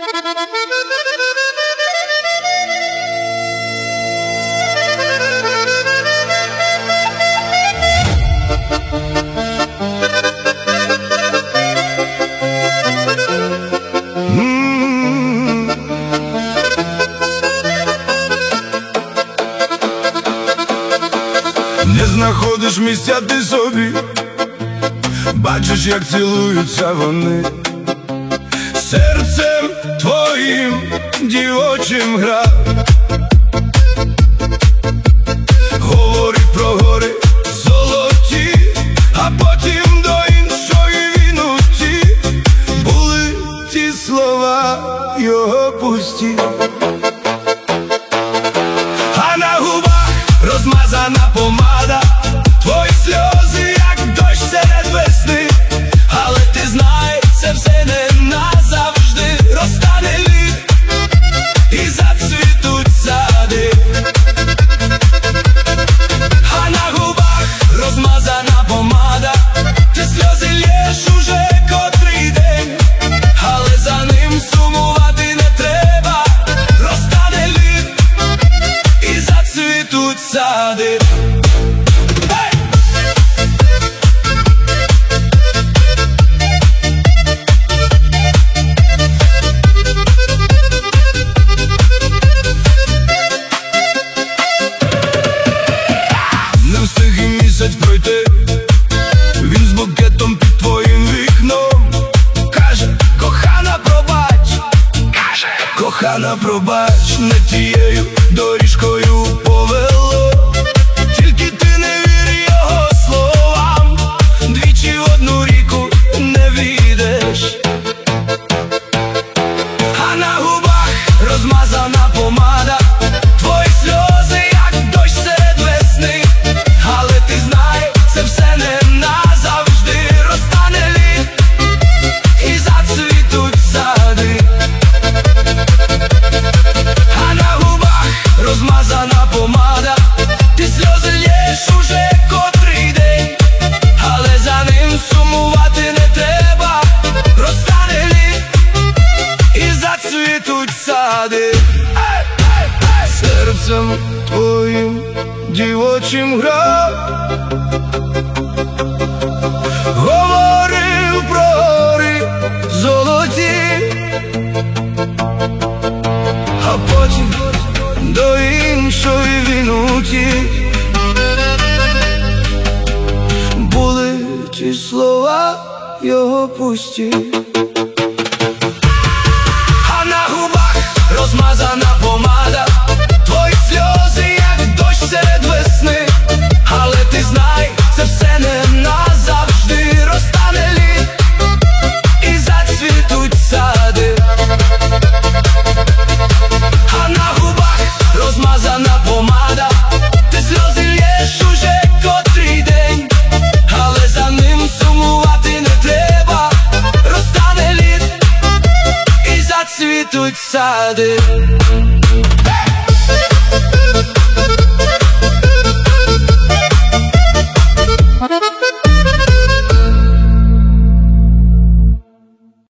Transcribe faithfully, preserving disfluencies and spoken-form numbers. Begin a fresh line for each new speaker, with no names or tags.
Не знаходиш місця ти собі, бачиш, як цілуються вони, серцем твоїм дівочим гра. Говорив про гори золоті, а потім до іншої вінуті. Були ті слова його пусті, а на губах розмазана помада. Твої сльози, як дощ серед весни, але ти знай, це все не назавжди. Розтане лід і зацвітуть сади, а на губах розмазана помада. Ти сльози лєш уже котрий день, але за ним сумувати не треба. Розтане лід і зацвітуть сади. Пройти, він з букетом під твоїм вікном. Каже, кохана, пробач, каже, кохана, пробач, не тією доріжкою повело. Тільки ти не вір його словам, двічі в одну ріку не війдеш. А на губах розмазана помада. Твої сльози, як дощ серед весни, але ти знай, це все не назавжди. Розтане лід і зацвітуть сади, а на губах розмазана помада. Ти сльози лєш уже котрий день, але за ним сумувати не треба. Розтане лід і зацвітуть сади. Серцем твоїм дівочим гра. Говорив про гори золоті, а потім до іншої вінуті. Були ті слова його пусті, а на губах розмазана помада. Твої сльози, як дощ серед весни, але ти знай, це все не назавжди. Розтане лід і зацвітуть сади, а на губах розмазана помада. Ти сльози лєш уже котрий день, але за ним сумувати не треба. Розтане лід і зацвітуть сади.